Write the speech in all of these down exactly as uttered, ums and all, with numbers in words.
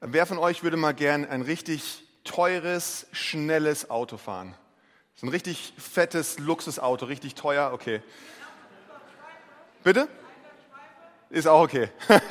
Wer von euch würde mal gern ein richtig teures, schnelles Auto fahren? So ein richtig fettes Luxusauto, richtig teuer, okay. Bitte? Ist auch okay.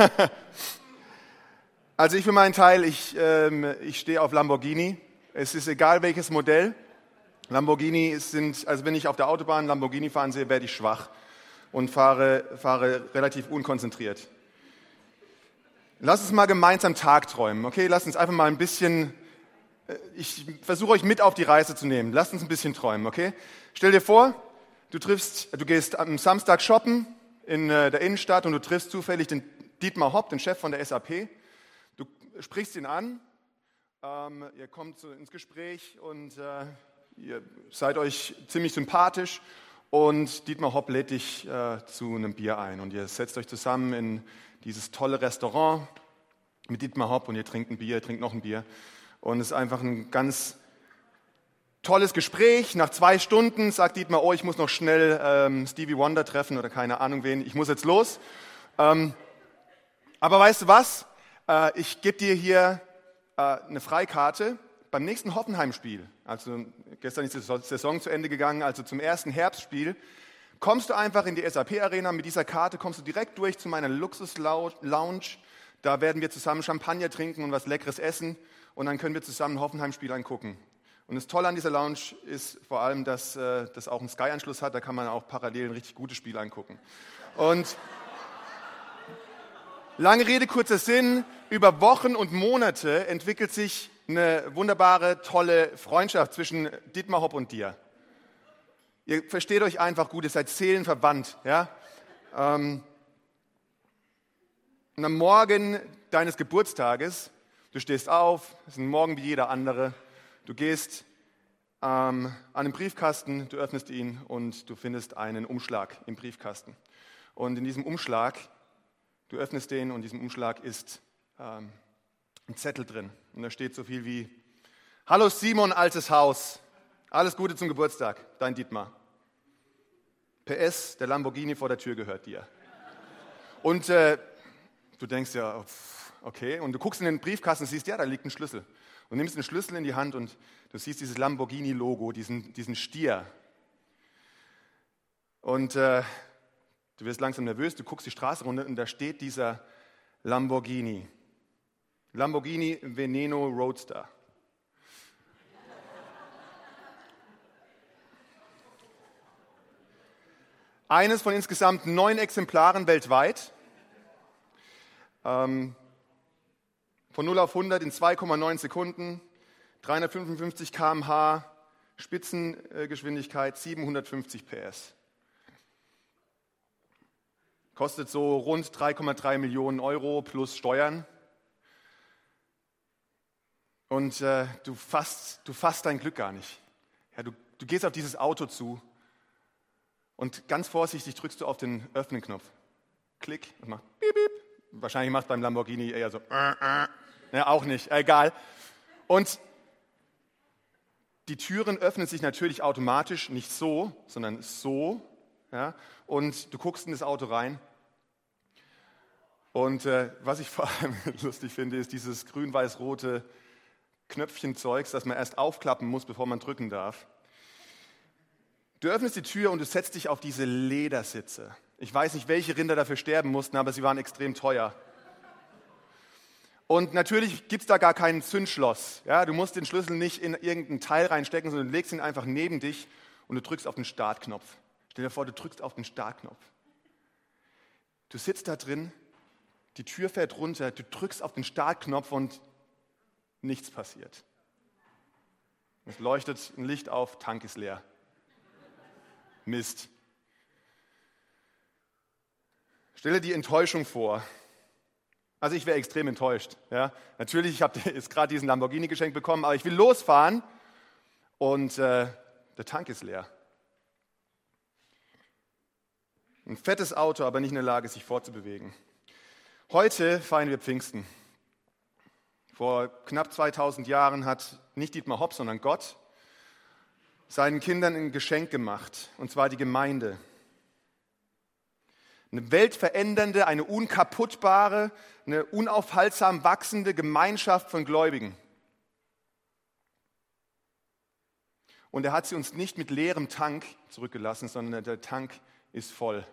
Also ich für meinen Teil, ich, ähm, ich stehe auf Lamborghini. Es ist egal welches Modell. Lamborghini sind, also wenn ich auf der Autobahn Lamborghini fahren sehe, werde ich schwach und fahre, fahre relativ unkonzentriert. Lass uns mal gemeinsam Tagträumen, okay? Lass uns einfach mal ein bisschen, ich versuche euch mit auf die Reise zu nehmen. Lasst uns ein bisschen träumen, okay? Stell dir vor, du triffst, du gehst am Samstag shoppen in der Innenstadt und du triffst zufällig den Dietmar Hopp, den Chef von der S A P. Du sprichst ihn an, ähm, ihr kommt so ins Gespräch und äh, ihr seid euch ziemlich sympathisch und Dietmar Hopp lädt dich äh, zu einem Bier ein und ihr setzt euch zusammen in dieses tolle Restaurant mit Dietmar Hopp und ihr trinkt ein Bier, ihr trinkt noch ein Bier und es ist einfach ein ganz tolles Gespräch. Nach zwei Stunden sagt Dietmar, oh, ich muss noch schnell ähm, Stevie Wonder treffen oder keine Ahnung wen, ich muss jetzt los. Ähm, aber weißt du was? Äh, ich gebe dir hier äh, eine Freikarte beim nächsten Hoffenheim-Spiel. Also gestern ist die Saison zu Ende gegangen, also zum ersten Herbstspiel. Kommst du einfach in die S A P-Arena, mit dieser Karte kommst du direkt durch zu meiner Luxus-Lounge. Da werden wir zusammen Champagner trinken und was Leckeres essen und dann können wir zusammen ein Hoffenheim-Spiel angucken. Und das Tolle an dieser Lounge ist vor allem, dass äh, das auch einen Sky-Anschluss hat, da kann man auch parallel ein richtig gutes Spiel angucken. Und lange Rede, kurzer Sinn, über Wochen und Monate entwickelt sich eine wunderbare, tolle Freundschaft zwischen Dietmar Hopp und dir. Ihr versteht euch einfach gut, ihr seid seelenverwandt. Ja? Ähm, und am Morgen deines Geburtstages, du stehst auf, es ist ein Morgen wie jeder andere, du gehst ähm, an den Briefkasten, du öffnest ihn und du findest einen Umschlag im Briefkasten. Und in diesem Umschlag, du öffnest den und in diesem Umschlag ist ähm, ein Zettel drin. Und da steht so viel wie: Hallo Simon, altes Haus, alles Gute zum Geburtstag, dein Dietmar. P S, der Lamborghini vor der Tür gehört dir. Und äh, du denkst ja, okay, und du guckst in den Briefkasten und siehst, ja, da liegt ein Schlüssel. Und nimmst den Schlüssel in die Hand und du siehst dieses Lamborghini-Logo, diesen, diesen Stier. Und äh, du wirst langsam nervös, du guckst die Straße runter und da steht dieser Lamborghini. Lamborghini Veneno Roadster. Eines von insgesamt neun Exemplaren weltweit. Ähm, von null auf hundert in zwei Komma neun Sekunden, dreihundertfünfundfünfzig Kilometer pro Stunde, Spitzengeschwindigkeit siebenhundertfünfzig P S. Kostet so rund drei Komma drei Millionen Euro plus Steuern. Und äh, du fasst, du fasst dein Glück gar nicht. Ja, du, du gehst auf dieses Auto zu und ganz vorsichtig drückst du auf den Öffnen-Knopf. Klick und macht piep, piep. Wahrscheinlich macht beim Lamborghini eher so, äh, äh. Ja, auch nicht, egal. Und die Türen öffnen sich natürlich automatisch, nicht so, sondern so. Ja? Und du guckst in das Auto rein. Und äh, was ich vor allem lustig finde, ist dieses grün-weiß-rote Knöpfchenzeugs, das man erst aufklappen muss, bevor man drücken darf. Du öffnest die Tür und du setzt dich auf diese Ledersitze. Ich weiß nicht, welche Rinder dafür sterben mussten, aber sie waren extrem teuer. Und natürlich gibt es da gar kein Zündschloss. Ja, du musst den Schlüssel nicht in irgendein Teil reinstecken, sondern du legst ihn einfach neben dich und du drückst auf den Startknopf. Stell dir vor, du drückst auf den Startknopf. Du sitzt da drin, die Tür fährt runter, du drückst auf den Startknopf und nichts passiert. Es leuchtet ein Licht auf, Tank ist leer. Mist. Stelle die Enttäuschung vor. Also ich wäre extrem enttäuscht. Ja? Natürlich, ich habe jetzt gerade diesen Lamborghini geschenkt bekommen, aber ich will losfahren und äh, der Tank ist leer. Ein fettes Auto, aber nicht in der Lage, sich fortzubewegen. Heute feiern wir Pfingsten. Vor knapp zweitausend Jahren hat nicht Dietmar Hopp, sondern Gott seinen Kindern ein Geschenk gemacht, und zwar die Gemeinde. Eine weltverändernde, eine unkaputtbare, eine unaufhaltsam wachsende Gemeinschaft von Gläubigen. Und er hat sie uns nicht mit leerem Tank zurückgelassen, sondern der Tank ist voll.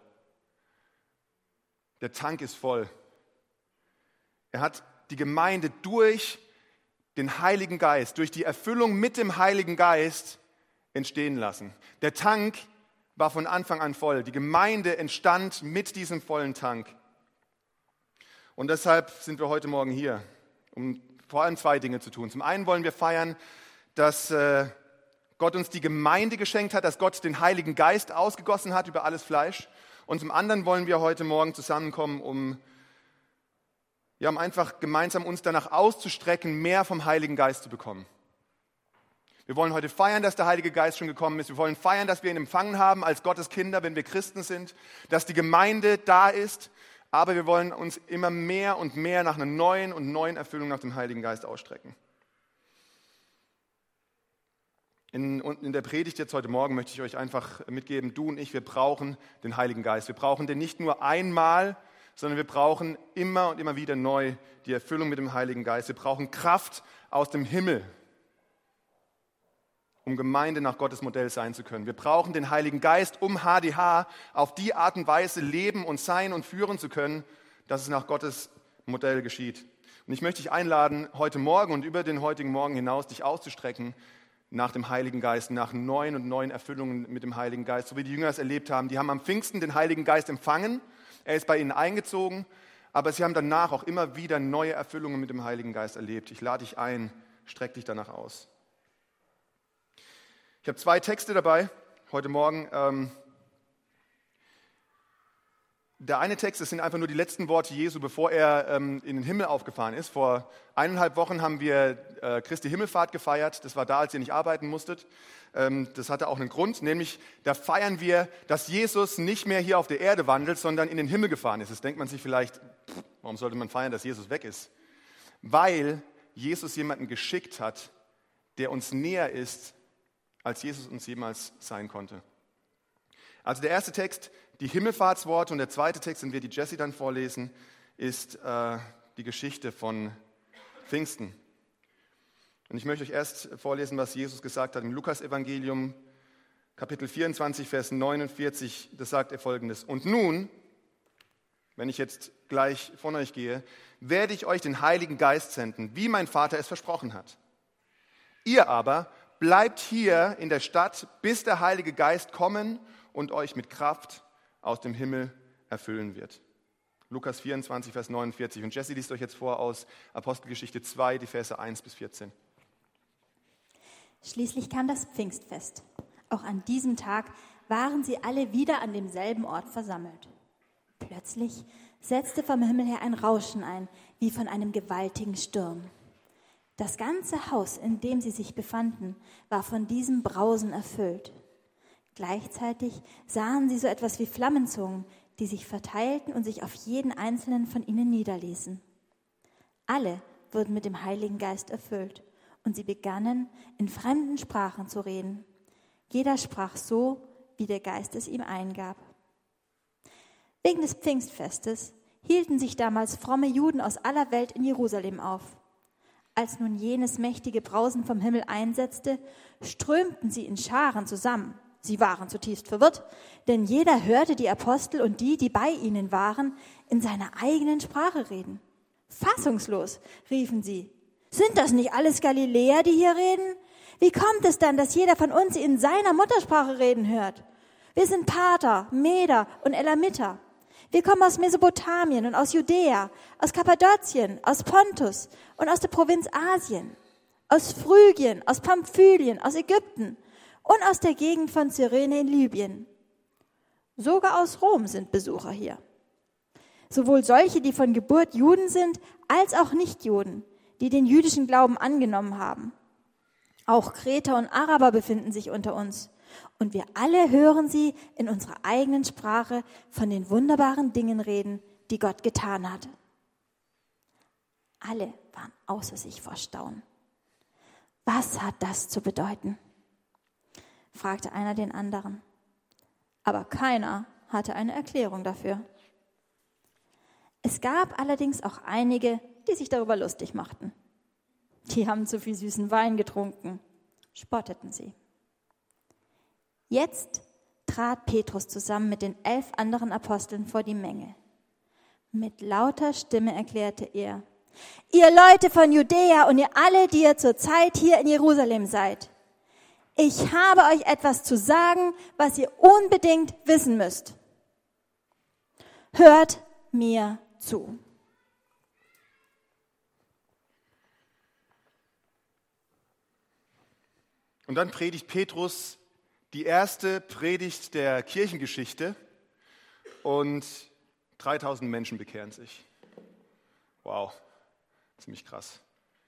Der Tank ist voll. Er hat die Gemeinde durch den Heiligen Geist, durch die Erfüllung mit dem Heiligen Geist entstehen lassen. Der Tank war von Anfang an voll. Die Gemeinde entstand mit diesem vollen Tank. Und deshalb sind wir heute Morgen hier, um vor allem zwei Dinge zu tun. Zum einen wollen wir feiern, dass äh, Gott uns die Gemeinde geschenkt hat, dass Gott den Heiligen Geist ausgegossen hat über alles Fleisch. Und zum anderen wollen wir heute Morgen zusammenkommen, um, ja, um einfach gemeinsam uns danach auszustrecken, mehr vom Heiligen Geist zu bekommen. Wir wollen heute feiern, dass der Heilige Geist schon gekommen ist. Wir wollen feiern, dass wir ihn empfangen haben als Gottes Kinder, wenn wir Christen sind, dass die Gemeinde da ist. Aber wir wollen uns immer mehr und mehr nach einer neuen und neuen Erfüllung nach dem Heiligen Geist ausstrecken. In, in der Predigt jetzt heute Morgen möchte ich euch einfach mitgeben, du und ich, wir brauchen den Heiligen Geist. Wir brauchen den nicht nur einmal, sondern wir brauchen immer und immer wieder neu die Erfüllung mit dem Heiligen Geist. Wir brauchen Kraft aus dem Himmel, um Gemeinde nach Gottes Modell sein zu können. Wir brauchen den Heiligen Geist, um H D H auf die Art und Weise leben und sein und führen zu können, dass es nach Gottes Modell geschieht. Und ich möchte dich einladen, heute Morgen und über den heutigen Morgen hinaus dich auszustrecken nach dem Heiligen Geist, nach neuen und neuen Erfüllungen mit dem Heiligen Geist, so wie die Jünger es erlebt haben. Die haben am Pfingsten den Heiligen Geist empfangen, er ist bei ihnen eingezogen, aber sie haben danach auch immer wieder neue Erfüllungen mit dem Heiligen Geist erlebt. Ich lade dich ein, streck dich danach aus. Ich habe zwei Texte dabei heute Morgen. Ähm, der eine Text, das sind einfach nur die letzten Worte Jesu, bevor er ähm, in den Himmel aufgefahren ist. Vor eineinhalb Wochen haben wir äh, Christi Himmelfahrt gefeiert. Das war da, als ihr nicht arbeiten musstet. Ähm, das hatte auch einen Grund, nämlich da feiern wir, dass Jesus nicht mehr hier auf der Erde wandelt, sondern in den Himmel gefahren ist. Jetzt denkt man sich vielleicht, pff, warum sollte man feiern, dass Jesus weg ist? Weil Jesus jemanden geschickt hat, der uns näher ist, als Jesus uns jemals sein konnte. Also der erste Text, die Himmelfahrtsworte, und der zweite Text, den wir die Jessie dann vorlesen, ist äh, die Geschichte von Pfingsten. Und ich möchte euch erst vorlesen, was Jesus gesagt hat im Lukas-Evangelium, Kapitel vierundzwanzig, Vers neunundvierzig. Das sagt er Folgendes: Und nun, wenn ich jetzt gleich von euch gehe, werde ich euch den Heiligen Geist senden, wie mein Vater es versprochen hat. Ihr aber bleibt hier in der Stadt, bis der Heilige Geist kommen und euch mit Kraft aus dem Himmel erfüllen wird. Lukas vierundzwanzig, Vers neunundvierzig. Und Jessie liest euch jetzt vor aus Apostelgeschichte zwei, die Verse eins bis vierzehn. Schließlich kam das Pfingstfest. Auch an diesem Tag waren sie alle wieder an demselben Ort versammelt. Plötzlich setzte vom Himmel her ein Rauschen ein, wie von einem gewaltigen Sturm. Das ganze Haus, in dem sie sich befanden, war von diesem Brausen erfüllt. Gleichzeitig sahen sie so etwas wie Flammenzungen, die sich verteilten und sich auf jeden einzelnen von ihnen niederließen. Alle wurden mit dem Heiligen Geist erfüllt und sie begannen, in fremden Sprachen zu reden. Jeder sprach so, wie der Geist es ihm eingab. Wegen des Pfingstfestes hielten sich damals fromme Juden aus aller Welt in Jerusalem auf. Als nun jenes mächtige Brausen vom Himmel einsetzte, strömten sie in Scharen zusammen. Sie waren zutiefst verwirrt, denn jeder hörte die Apostel und die, die bei ihnen waren, in seiner eigenen Sprache reden. Fassungslos riefen sie: Sind das nicht alles Galiläer, die hier reden? Wie kommt es dann, dass jeder von uns in seiner Muttersprache reden hört? Wir sind Parther, Meder und Elamiter. Wir kommen aus Mesopotamien und aus Judäa, aus Kappadokien, aus Pontus und aus der Provinz Asien, aus Phrygien, aus Pamphylien, aus Ägypten und aus der Gegend von Cyrene in Libyen. Sogar aus Rom sind Besucher hier. Sowohl solche, die von Geburt Juden sind, als auch Nichtjuden, die den jüdischen Glauben angenommen haben. Auch Kreter und Araber befinden sich unter uns. Und wir alle hören sie in unserer eigenen Sprache von den wunderbaren Dingen reden, die Gott getan hat. Alle waren außer sich vor Staunen. Was hat das zu bedeuten? Fragte einer den anderen. Aber keiner hatte eine Erklärung dafür. Es gab allerdings auch einige, die sich darüber lustig machten. Die haben zu viel süßen Wein getrunken, spotteten sie. Jetzt trat Petrus zusammen mit den elf anderen Aposteln vor die Menge. Mit lauter Stimme erklärte er: Ihr Leute von Judäa und ihr alle, die ihr zurzeit hier in Jerusalem seid, ich habe euch etwas zu sagen, was ihr unbedingt wissen müsst. Hört mir zu. Und dann predigt Petrus die erste Predigt der Kirchengeschichte und dreitausend Menschen bekehren sich. Wow, ziemlich krass.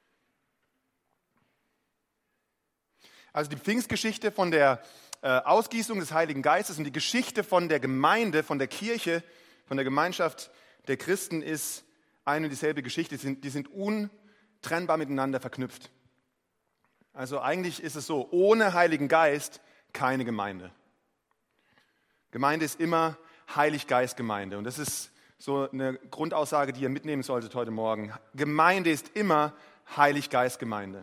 Also die Pfingstgeschichte von der äh, Ausgießung des Heiligen Geistes und die Geschichte von der Gemeinde, von der Kirche, von der Gemeinschaft der Christen ist eine und dieselbe Geschichte. Die sind, die sind untrennbar miteinander verknüpft. Also eigentlich ist es so, ohne Heiligen Geist keine Gemeinde. Gemeinde ist immer Heilig-Geist-Gemeinde. Und das ist so eine Grundaussage, die ihr mitnehmen solltet heute Morgen. Gemeinde ist immer Heilig-Geist-Gemeinde.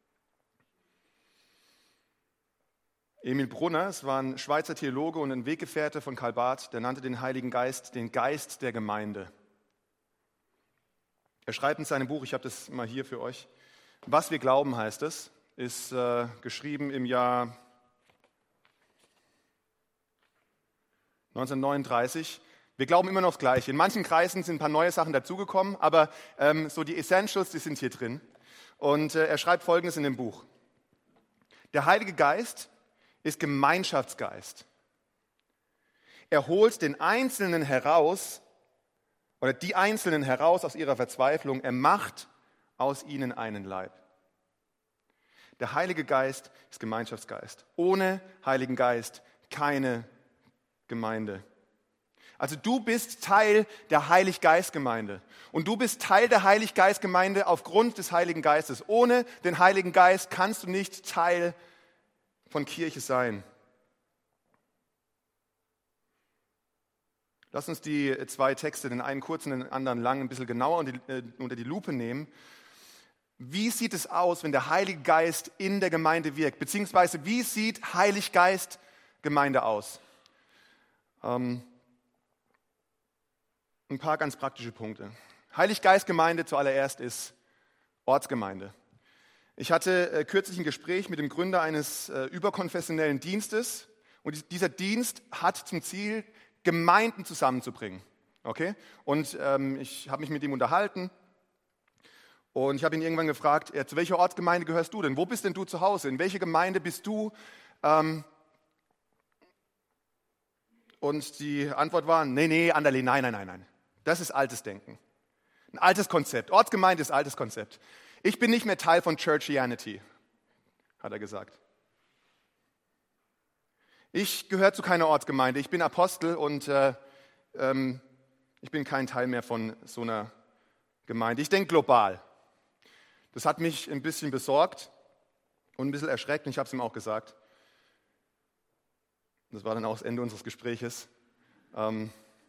Emil Brunner, es war ein Schweizer Theologe und ein Weggefährte von Karl Barth, der nannte den Heiligen Geist den Geist der Gemeinde. Er schreibt in seinem Buch, ich habe das mal hier für euch, Was wir glauben heißt es, ist äh, geschrieben im Jahr neunzehnhundertneununddreißig. Wir glauben immer noch das Gleiche. In manchen Kreisen sind ein paar neue Sachen dazugekommen, aber ähm, so die Essentials, die sind hier drin. Und äh, er schreibt Folgendes in dem Buch. Der Heilige Geist ist Gemeinschaftsgeist. Er holt den Einzelnen heraus, oder die Einzelnen heraus aus ihrer Verzweiflung. Er macht aus ihnen einen Leib. Der Heilige Geist ist Gemeinschaftsgeist. Ohne Heiligen Geist keine Gemeinde. Also du bist Teil der Heilig-Geist-Gemeinde. Und du bist Teil der Heilig-Geist-Gemeinde aufgrund des Heiligen Geistes. Ohne den Heiligen Geist kannst du nicht Teil von Kirche sein. Lass uns die zwei Texte, den einen kurzen, den anderen lang, ein bisschen genauer unter die, äh, unter die Lupe nehmen. Wie sieht es aus, wenn der Heilige Geist in der Gemeinde wirkt? Beziehungsweise wie sieht Heilig-Geist-Gemeinde aus? Ähm, ein paar ganz praktische Punkte. Heilig-Geist-Gemeinde zuallererst ist Ortsgemeinde. Ich hatte äh, kürzlich ein Gespräch mit dem Gründer eines äh, überkonfessionellen Dienstes und dieser Dienst hat zum Ziel, Gemeinden zusammenzubringen. Okay? Und ähm, ich habe mich mit ihm unterhalten und ich habe ihn irgendwann gefragt, äh, zu welcher Ortsgemeinde gehörst du denn? Wo bist denn du zu Hause? In welche Gemeinde bist du? Ähm, und die Antwort war, nee, nee, Anderle, nein, nein, nein, nein. Das ist altes Denken. Ein altes Konzept. Ortsgemeinde ist altes Konzept. Ich bin nicht mehr Teil von Churchianity, hat er gesagt. Ich gehöre zu keiner Ortsgemeinde. Ich bin Apostel und äh, ähm, ich bin kein Teil mehr von so einer Gemeinde. Ich denke global. Das hat mich ein bisschen besorgt und ein bisschen erschreckt. Und ich habe es ihm auch gesagt. Das war dann auch das Ende unseres Gespräches. Ähm,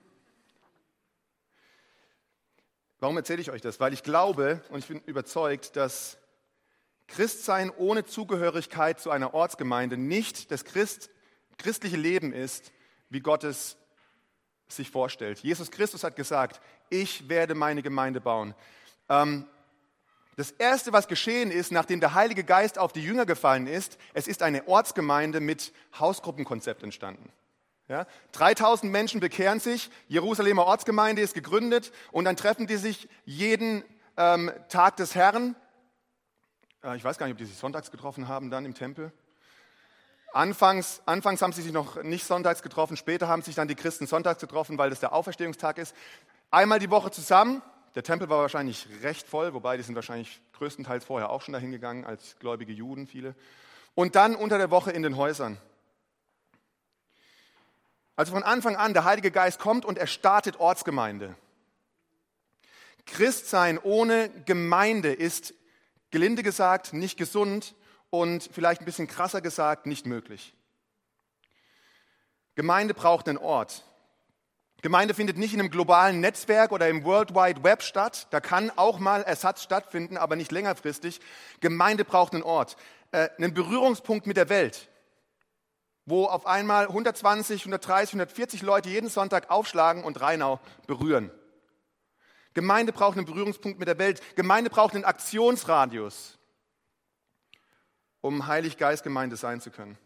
Warum erzähle ich euch das? Weil ich glaube und ich bin überzeugt, dass Christsein ohne Zugehörigkeit zu einer Ortsgemeinde nicht das Christ, christliche Leben ist, wie Gott es sich vorstellt. Jesus Christus hat gesagt, ich werde meine Gemeinde bauen. Ähm, das Erste, was geschehen ist, nachdem der Heilige Geist auf die Jünger gefallen ist, es ist eine Ortsgemeinde mit Hausgruppenkonzept entstanden. Ja, dreitausend Menschen bekehren sich, Jerusalemer Ortsgemeinde ist gegründet und dann treffen die sich jeden ähm, Tag des Herrn. Äh, ich weiß gar nicht, ob die sich sonntags getroffen haben dann im Tempel. Anfangs, anfangs haben sie sich noch nicht sonntags getroffen, später haben sich dann die Christen sonntags getroffen, weil das der Auferstehungstag ist. Einmal die Woche zusammen, der Tempel war wahrscheinlich recht voll, wobei die sind wahrscheinlich größtenteils vorher auch schon dahin gegangen, als gläubige Juden, viele. Und dann unter der Woche in den Häusern. Also von Anfang an, der Heilige Geist kommt und er startet Ortsgemeinde. Christsein ohne Gemeinde ist, gelinde gesagt, nicht gesund und vielleicht ein bisschen krasser gesagt, nicht möglich. Gemeinde braucht einen Ort. Gemeinde findet nicht in einem globalen Netzwerk oder im World Wide Web statt. Da kann auch mal Ersatz stattfinden, aber nicht längerfristig. Gemeinde braucht einen Ort, äh, einen Berührungspunkt mit der Welt, wo auf einmal hundertzwanzig, hundertdreißig, hundertvierzig Leute jeden Sonntag aufschlagen und Rheinau berühren. Gemeinde braucht einen Berührungspunkt mit der Welt. Gemeinde braucht einen Aktionsradius, um Heiliggeist-Gemeinde sein zu können.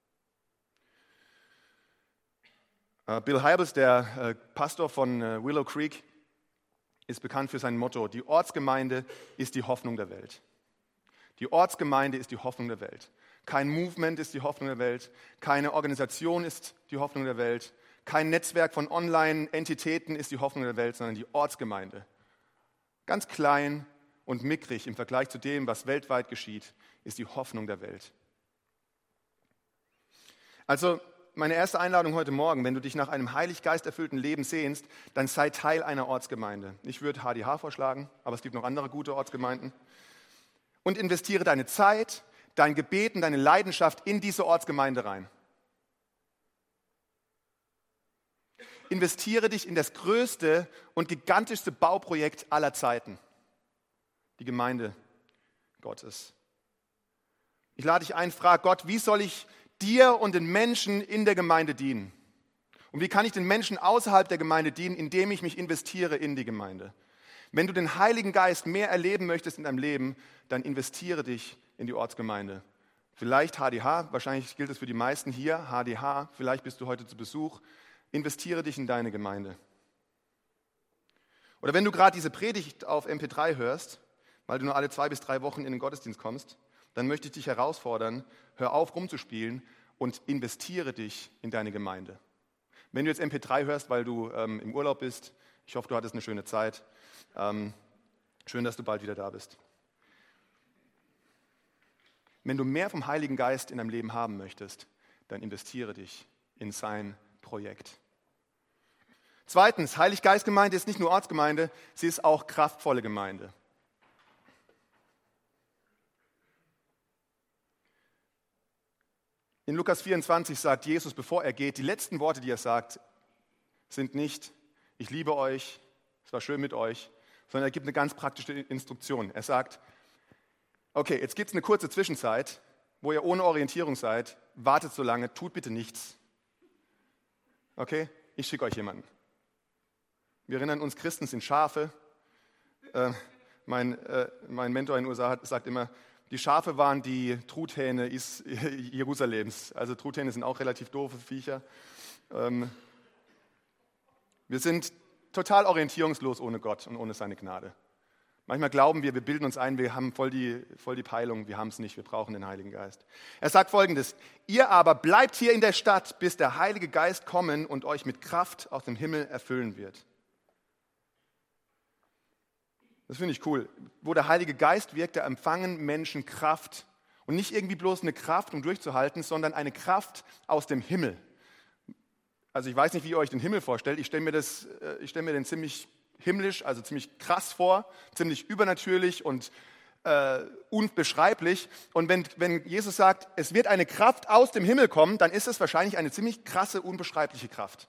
Bill Hybels, der Pastor von Willow Creek, ist bekannt für sein Motto: Die Ortsgemeinde ist die Hoffnung der Welt. Die Ortsgemeinde ist die Hoffnung der Welt. Kein Movement ist die Hoffnung der Welt. Keine Organisation ist die Hoffnung der Welt. Kein Netzwerk von Online-Entitäten ist die Hoffnung der Welt, sondern die Ortsgemeinde. Ganz klein und mickrig im Vergleich zu dem, was weltweit geschieht, ist die Hoffnung der Welt. Also meine erste Einladung heute Morgen: Wenn du dich nach einem heilig-geisterfüllten Leben sehnst, dann sei Teil einer Ortsgemeinde. Ich würde H D H vorschlagen, aber es gibt noch andere gute Ortsgemeinden. Und investiere deine Zeit, dein Gebet und deine Leidenschaft in diese Ortsgemeinde rein. Investiere dich in das größte und gigantischste Bauprojekt aller Zeiten, die Gemeinde Gottes. Ich lade dich ein, frag Gott: Wie soll ich dir und den Menschen in der Gemeinde dienen? Und wie kann ich den Menschen außerhalb der Gemeinde dienen, indem ich mich investiere in die Gemeinde? Wenn du den Heiligen Geist mehr erleben möchtest in deinem Leben, dann investiere dich in die Ortsgemeinde. Vielleicht H D H, wahrscheinlich gilt es für die meisten hier, H D H, vielleicht bist du heute zu Besuch. Investiere dich in deine Gemeinde. Oder wenn du gerade diese Predigt auf M P drei hörst, weil du nur alle zwei bis drei Wochen in den Gottesdienst kommst, dann möchte ich dich herausfordern: Hör auf rumzuspielen und investiere dich in deine Gemeinde. Wenn du jetzt M P drei hörst, weil du ähm, im Urlaub bist, ich hoffe, du hattest eine schöne Zeit. Ähm, schön, dass du bald wieder da bist. Wenn du mehr vom Heiligen Geist in deinem Leben haben möchtest, dann investiere dich in sein Projekt. Zweitens, Heiliggeistgemeinde ist nicht nur Ortsgemeinde, sie ist auch kraftvolle Gemeinde. In Lukas vierundzwanzig sagt Jesus, bevor er geht, die letzten Worte, die er sagt, sind nicht: Ich liebe euch, es war schön mit euch, sondern er gibt eine ganz praktische Instruktion. Er sagt: Okay, jetzt gibt es eine kurze Zwischenzeit, wo ihr ohne Orientierung seid, wartet so lange, tut bitte nichts. Okay, ich schicke euch jemanden. Wir erinnern uns, Christen sind Schafe. Äh, mein, äh, mein Mentor in den U S A hat, sagt immer, die Schafe waren die Truthähne Is- Jerusalems. Also Truthähne sind auch relativ doofe Viecher. Ähm, wir sind total orientierungslos ohne Gott und ohne seine Gnade. Manchmal glauben wir, wir bilden uns ein, wir haben voll die, voll die Peilung, wir haben es nicht, wir brauchen den Heiligen Geist. Er sagt Folgendes: Ihr aber bleibt hier in der Stadt, bis der Heilige Geist kommen und euch mit Kraft aus dem Himmel erfüllen wird. Das finde ich cool. Wo der Heilige Geist wirkt, da empfangen Menschen Kraft. Und nicht irgendwie bloß eine Kraft, um durchzuhalten, sondern eine Kraft aus dem Himmel. Also ich weiß nicht, wie ihr euch den Himmel vorstellt. Ich stelle mir, das, ich stelle mir den ziemlich himmlisch, also ziemlich krass vor, ziemlich übernatürlich und äh, unbeschreiblich. Und wenn, wenn Jesus sagt, es wird eine Kraft aus dem Himmel kommen, dann ist es wahrscheinlich eine ziemlich krasse, unbeschreibliche Kraft.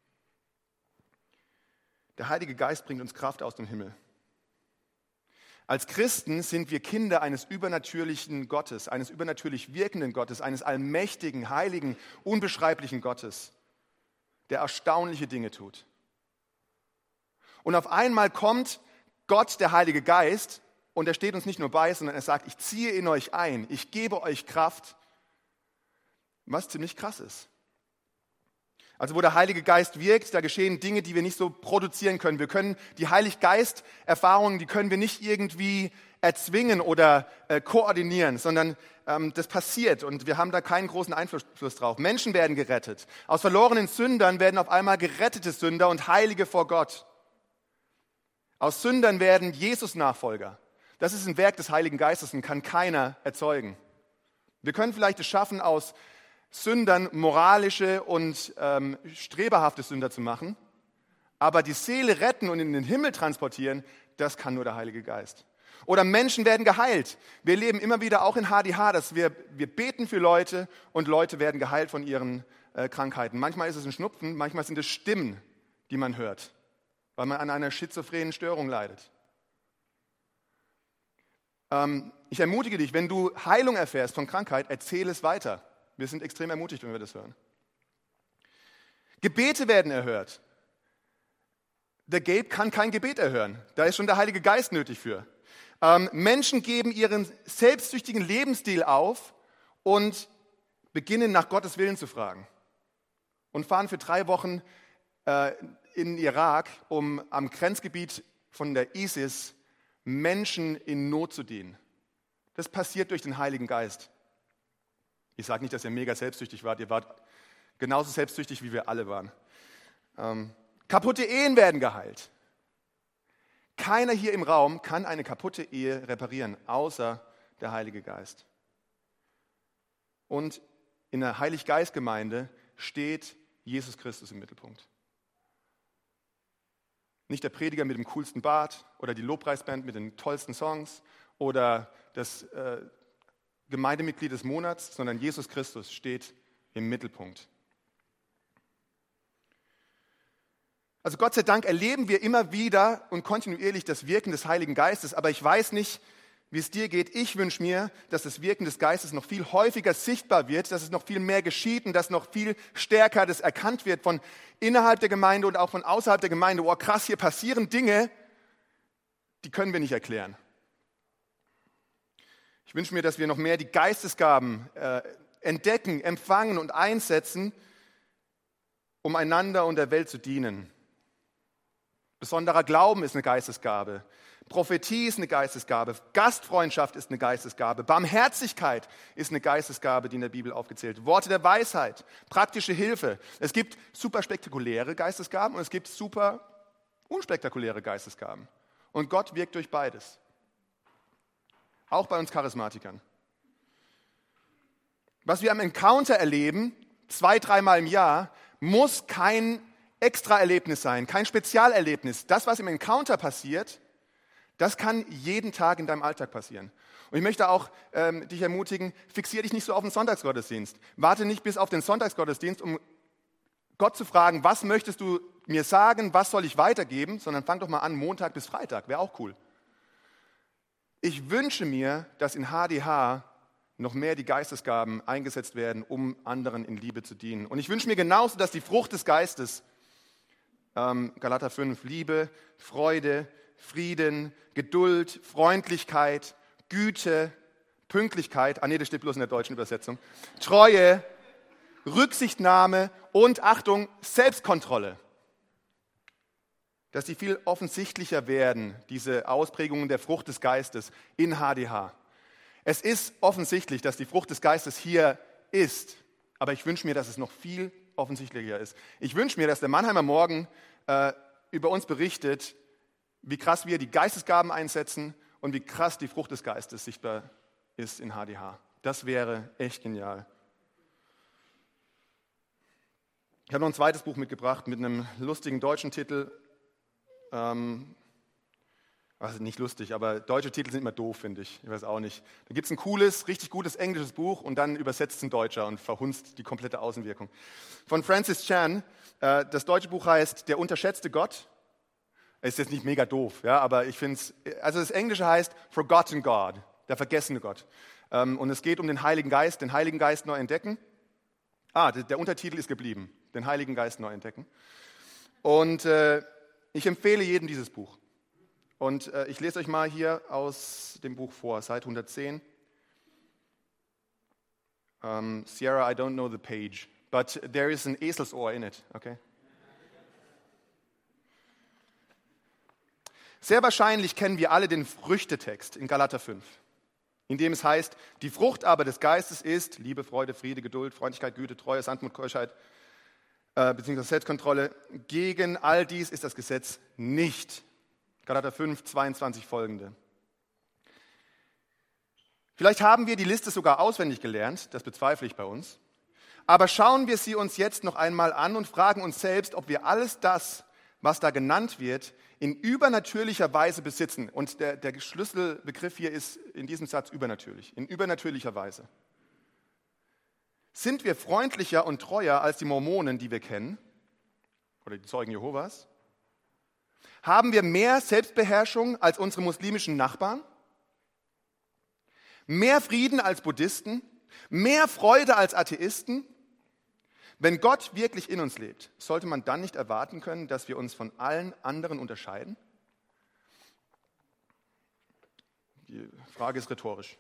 Der Heilige Geist bringt uns Kraft aus dem Himmel. Als Christen sind wir Kinder eines übernatürlichen Gottes, eines übernatürlich wirkenden Gottes, eines allmächtigen, heiligen, unbeschreiblichen Gottes, der erstaunliche Dinge tut. Und auf einmal kommt Gott, der Heilige Geist, und er steht uns nicht nur bei, sondern er sagt: Ich ziehe in euch ein, ich gebe euch Kraft, was ziemlich krass ist. Also wo der Heilige Geist wirkt, da geschehen Dinge, die wir nicht so produzieren können. Wir können die Heiliggeist-Erfahrungen, die können wir nicht irgendwie erzwingen oder äh, koordinieren, sondern ähm, das passiert und wir haben da keinen großen Einfluss drauf. Menschen werden gerettet. Aus verlorenen Sündern werden auf einmal gerettete Sünder und Heilige vor Gott. Aus Sündern werden Jesus-Nachfolger. Das ist ein Werk des Heiligen Geistes und kann keiner erzeugen. Wir können vielleicht es schaffen, aus Sündern moralische und ähm, streberhafte Sünder zu machen, aber die Seele retten und in den Himmel transportieren, das kann nur der Heilige Geist. Oder Menschen werden geheilt. Wir erleben immer wieder auch in H D H, dass wir, wir beten für Leute und Leute werden geheilt von ihren äh, Krankheiten. Manchmal ist es ein Schnupfen, manchmal sind es Stimmen, die man hört, weil man an einer schizophrenen Störung leidet. Ähm, ich ermutige dich, wenn du Heilung erfährst von Krankheit, erzähle es weiter. Wir sind extrem ermutigt, wenn wir das hören. Gebete werden erhört. Der Gabe kann kein Gebet erhören. Da ist schon der Heilige Geist nötig für. Ähm, Menschen geben ihren selbstsüchtigen Lebensstil auf und beginnen nach Gottes Willen zu fragen. Und fahren für drei Wochen äh, in den Irak, um am Grenzgebiet von der ISIS Menschen in Not zu dienen. Das passiert durch den Heiligen Geist. Ich sage nicht, dass ihr mega selbstsüchtig wart. Ihr wart genauso selbstsüchtig, wie wir alle waren. Ähm, kaputte Ehen werden geheilt. Keiner hier im Raum kann eine kaputte Ehe reparieren, außer der Heilige Geist. Und in der Heilig-Geist-Gemeinde steht Jesus Christus im Mittelpunkt. Nicht der Prediger mit dem coolsten Bart oder die Lobpreisband mit den tollsten Songs oder das äh, Gemeindemitglied des Monats, sondern Jesus Christus steht im Mittelpunkt. Also Gott sei Dank erleben wir immer wieder und kontinuierlich das Wirken des Heiligen Geistes, aber ich weiß nicht, wie es dir geht. Ich wünsche mir, dass das Wirken des Geistes noch viel häufiger sichtbar wird, dass es noch viel mehr geschieht und dass noch viel stärker das erkannt wird von innerhalb der Gemeinde und auch von außerhalb der Gemeinde. Oh krass, hier passieren Dinge, die können wir nicht erklären. Ich wünsche mir, dass wir noch mehr die Geistesgaben äh, entdecken, empfangen und einsetzen, um einander und der Welt zu dienen. Besonderer Glauben ist eine Geistesgabe. Prophetie ist eine Geistesgabe. Gastfreundschaft ist eine Geistesgabe. Barmherzigkeit ist eine Geistesgabe, die in der Bibel aufgezählt wird. Worte der Weisheit, praktische Hilfe. Es gibt super spektakuläre Geistesgaben und es gibt super unspektakuläre Geistesgaben. Und Gott wirkt durch beides. Auch bei uns Charismatikern. Was wir am Encounter erleben, zwei, dreimal im Jahr, muss kein Extraerlebnis sein, kein Spezialerlebnis. Das, was im Encounter passiert, das kann jeden Tag in deinem Alltag passieren. Und ich möchte auch ähm, dich ermutigen, fixiere dich nicht so auf den Sonntagsgottesdienst. Warte nicht bis auf den Sonntagsgottesdienst, um Gott zu fragen, was möchtest du mir sagen, was soll ich weitergeben, sondern fang doch mal an, Montag bis Freitag, wäre auch cool. Ich wünsche mir, dass in H D H noch mehr die Geistesgaben eingesetzt werden, um anderen in Liebe zu dienen. Und ich wünsche mir genauso, dass die Frucht des Geistes, ähm, Galater fünf, Liebe, Freude, Frieden, Geduld, Freundlichkeit, Güte, Pünktlichkeit, ah nee, das steht bloß in der deutschen Übersetzung, Treue, Rücksichtnahme und, Achtung, Selbstkontrolle. Dass die viel offensichtlicher werden, diese Ausprägungen der Frucht des Geistes in H D H. Es ist offensichtlich, dass die Frucht des Geistes hier ist, aber ich wünsche mir, dass es noch viel offensichtlicher ist. Ich wünsche mir, dass der Mannheimer Morgen äh, über uns berichtet, wie krass wir die Geistesgaben einsetzen und wie krass die Frucht des Geistes sichtbar ist in H D H. Das wäre echt genial. Ich habe noch ein zweites Buch mitgebracht mit einem lustigen deutschen Titel. Ähm, also nicht lustig, aber deutsche Titel sind immer doof, finde ich. Ich weiß auch nicht. Da gibt es ein cooles, richtig gutes englisches Buch und dann übersetzt es ein Deutscher und verhunzt die komplette Außenwirkung. Von Francis Chan. Äh, das deutsche Buch heißt Der unterschätzte Gott. Ist jetzt nicht mega doof, ja, aber ich finde es, also das Englische heißt Forgotten God, der vergessene Gott. Ähm, und es geht um den Heiligen Geist, den Heiligen Geist neu entdecken. Ah, der, der Untertitel ist geblieben, den Heiligen Geist neu entdecken. Und äh, ich empfehle jedem dieses Buch. Und äh, ich lese euch mal hier aus dem Buch vor, Seite hundertzehn. Um, Sierra, I don't know the page, but there is an Eselsohr in it, okay? Sehr wahrscheinlich kennen wir alle den Früchtetext in Galater fünf, in dem es heißt, die Frucht aber des Geistes ist Liebe, Freude, Friede, Geduld, Freundlichkeit, Güte, Treue, Sanftmut, Keuschheit, äh, beziehungsweise Selbstkontrolle. Gegen all dies ist das Gesetz nicht. Galater fünf, zweiundzwanzig folgende. Vielleicht haben wir die Liste sogar auswendig gelernt, das bezweifle ich bei uns. Aber schauen wir sie uns jetzt noch einmal an und fragen uns selbst, ob wir alles das, was da genannt wird, in übernatürlicher Weise besitzen. Und der, der Schlüsselbegriff hier ist in diesem Satz übernatürlich, in übernatürlicher Weise. Sind wir freundlicher und treuer als die Mormonen, die wir kennen? oder die Zeugen Jehovas? Haben wir mehr Selbstbeherrschung als unsere muslimischen Nachbarn? Mehr Frieden als Buddhisten? Mehr Freude als Atheisten? Wenn Gott wirklich in uns lebt, sollte man dann nicht erwarten können, dass wir uns von allen anderen unterscheiden? Die Frage ist rhetorisch.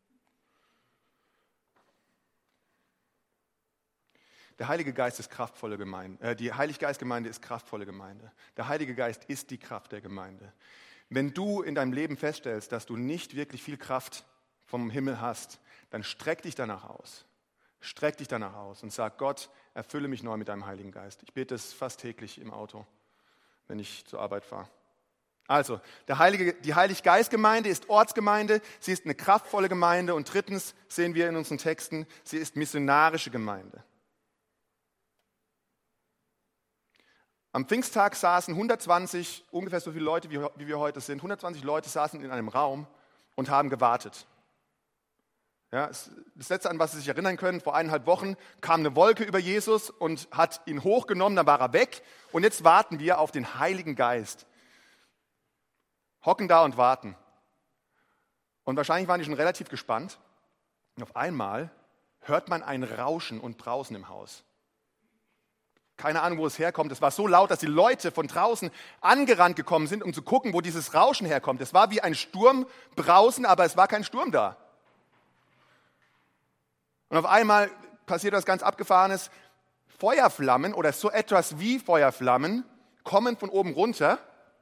Der Heilige Geist ist kraftvolle Gemeinde. Äh, die Heiliggeistgemeinde ist kraftvolle Gemeinde. Der Heilige Geist ist die Kraft der Gemeinde. Wenn du in deinem Leben feststellst, dass du nicht wirklich viel Kraft vom Himmel hast, dann streck dich danach aus. Streck dich danach aus und sag, Gott, erfülle mich neu mit deinem Heiligen Geist. Ich bete es fast täglich im Auto, wenn ich zur Arbeit fahre. Also, der Heilige, die Heiliggeistgemeinde ist Ortsgemeinde, sie ist eine kraftvolle Gemeinde und drittens sehen wir in unseren Texten, sie ist missionarische Gemeinde. Am Pfingsttag saßen hundertzwanzig, ungefähr so viele Leute, wie, wie wir heute sind, hundertzwanzig Leute saßen in einem Raum und haben gewartet. Ja, das Letzte, an was Sie sich erinnern können, vor eineinhalb Wochen kam eine Wolke über Jesus und hat ihn hochgenommen, dann war er weg. Und jetzt warten wir auf den Heiligen Geist. Hocken da und warten. Und wahrscheinlich waren die schon relativ gespannt. Und auf einmal hört man ein Rauschen und Brausen im Haus. Keine Ahnung, wo es herkommt. Es war so laut, dass die Leute von draußen angerannt gekommen sind, um zu gucken, wo dieses Rauschen herkommt. Es war wie ein Sturmbrausen, aber es war kein Sturm da. Und auf einmal passiert was ganz Abgefahrenes. Feuerflammen oder so etwas wie Feuerflammen kommen von oben runter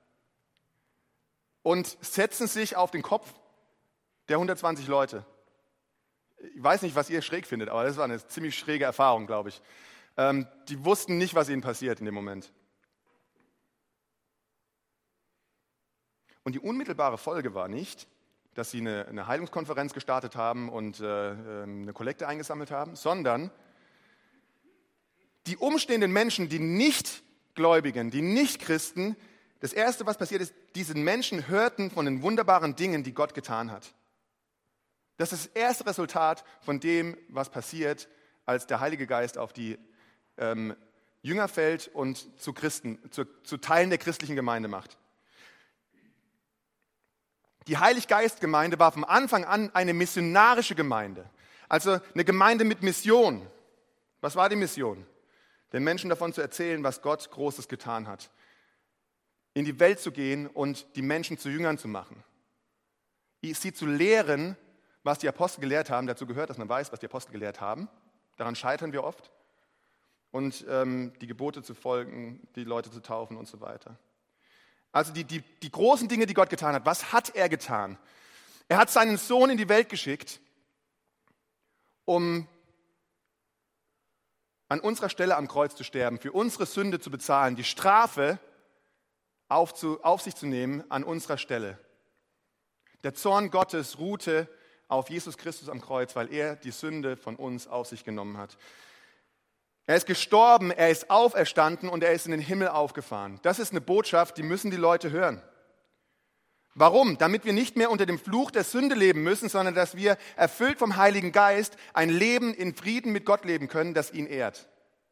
und setzen sich auf den Kopf der hundertzwanzig Leute. Ich weiß nicht, was ihr schräg findet, aber das war eine ziemlich schräge Erfahrung, glaube ich. Ähm, die wussten nicht, was ihnen passiert in dem Moment. Und die unmittelbare Folge war nicht, dass sie eine, eine Heilungskonferenz gestartet haben und äh, eine Kollekte eingesammelt haben, sondern die umstehenden Menschen, die Nichtgläubigen, die Nichtchristen, das Erste, was passiert ist, diese Menschen hörten von den wunderbaren Dingen, die Gott getan hat. Das ist das erste Resultat von dem, was passiert, als der Heilige Geist auf die ähm, Jünger fällt und zu Christen, zu, zu Teilen der christlichen Gemeinde macht. Die Heiliggeistgemeinde war von Anfang an eine missionarische Gemeinde, also eine Gemeinde mit Mission. Was war die Mission? Den Menschen davon zu erzählen, was Gott Großes getan hat. In die Welt zu gehen und die Menschen zu Jüngern zu machen. Sie zu lehren, was die Apostel gelehrt haben. Dazu gehört, dass man weiß, was die Apostel gelehrt haben. Daran scheitern wir oft. Und ähm, die Gebote zu folgen, die Leute zu taufen und so weiter. Also die, die, die großen Dinge, die Gott getan hat. Was hat er getan? Er hat seinen Sohn in die Welt geschickt, um an unserer Stelle am Kreuz zu sterben, für unsere Sünde zu bezahlen, die Strafe auf, zu, auf sich zu nehmen an unserer Stelle. Der Zorn Gottes ruhte auf Jesus Christus am Kreuz, weil er die Sünde von uns auf sich genommen hat. Er ist gestorben, er ist auferstanden und er ist in den Himmel aufgefahren. Das ist eine Botschaft, die müssen die Leute hören. Warum? Damit wir nicht mehr unter dem Fluch der Sünde leben müssen, sondern dass wir erfüllt vom Heiligen Geist ein Leben in Frieden mit Gott leben können, das ihn ehrt.